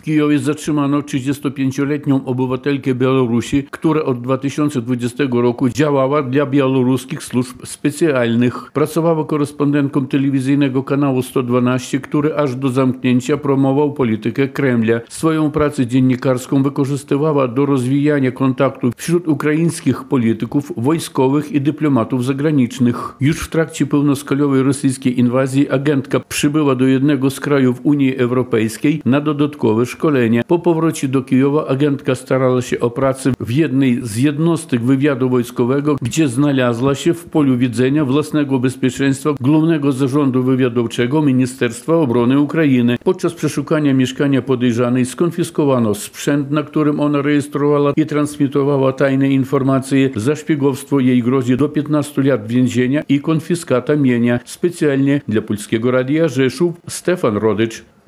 Kijowie zatrzymano 35-letnią obywatelkę Białorusi, która od 2020 roku działała dla białoruskich służb specjalnych. Pracowała korespondentką telewizyjnego kanału 112, który aż do zamknięcia promował politykę Kremla. Swoją pracę dziennikarską wykorzystywała do rozwijania kontaktów wśród ukraińskich polityków, wojskowych i dyplomatów zagranicznych. Już w trakcie pełnoskalowej rosyjskiej inwazji agentka przybyła do jednego z krajów Unii Europejskiej na dodatkowe szkolenie. Po powrocie do Kijowa agentka starała się o pracę w jednej z jednostek wywiadu wojskowego, gdzie znalazła się w polu widzenia własnego bezpieczeństwa Głównego Zarządu Wywiadowczego Ministerstwa Obrony Ukrainy. Podczas przeszukania mieszkania podejrzanej skonfiskowano sprzęt, na którym ona rejestrowała i transmitowała tajne informacje. Za szpiegowstwo jej grozi do 15 lat więzienia i konfiskata mienia. Specjalnie dla Polskiego Radia Rzeszów Stefan Rodycz.